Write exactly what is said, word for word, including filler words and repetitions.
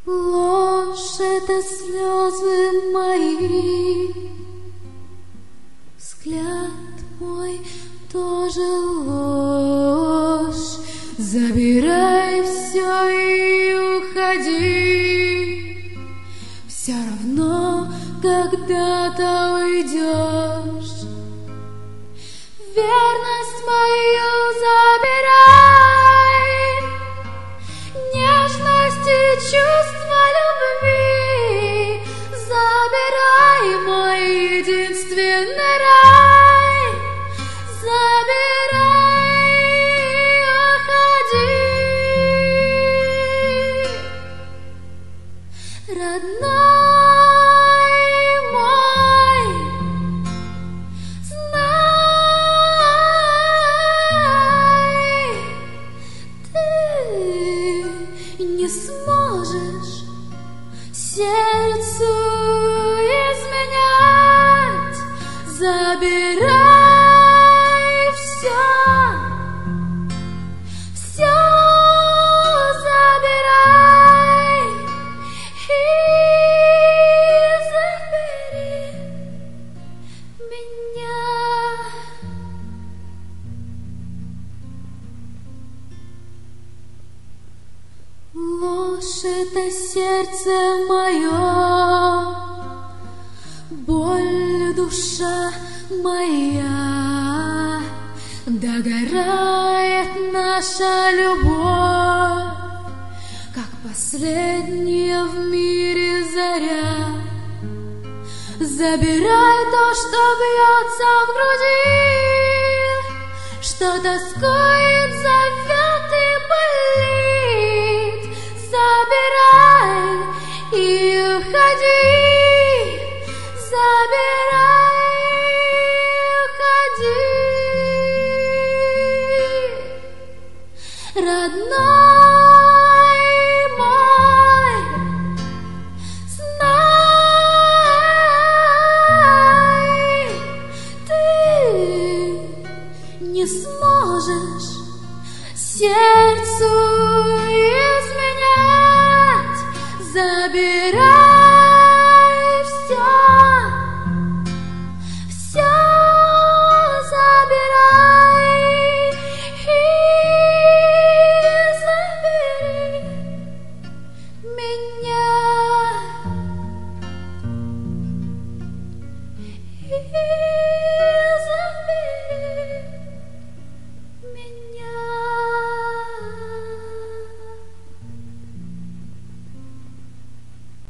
Ложь — это слезы мои, взгляд мой тоже ложь. Забирай все и уходи, все равно когда-то уйдешь. Верность мою забирай, нежность и чувство любви забирай, мой единственный рай. Забирай, уходи, родной мой, знай, ты не сможешь сердцу изменять. Забирай все, все забирай и забери меня. Ложь — это сердце мое, боль, душа моя, догорает наша любовь, как последняя в мире заря. Забирай то, что бьется в груди, что тоскует, зовет и болит. Забирай и уходи, забирай и уходи, родной мой, знай, ты не сможешь сердцу изменять. Забирай все, все забирай и забери меня.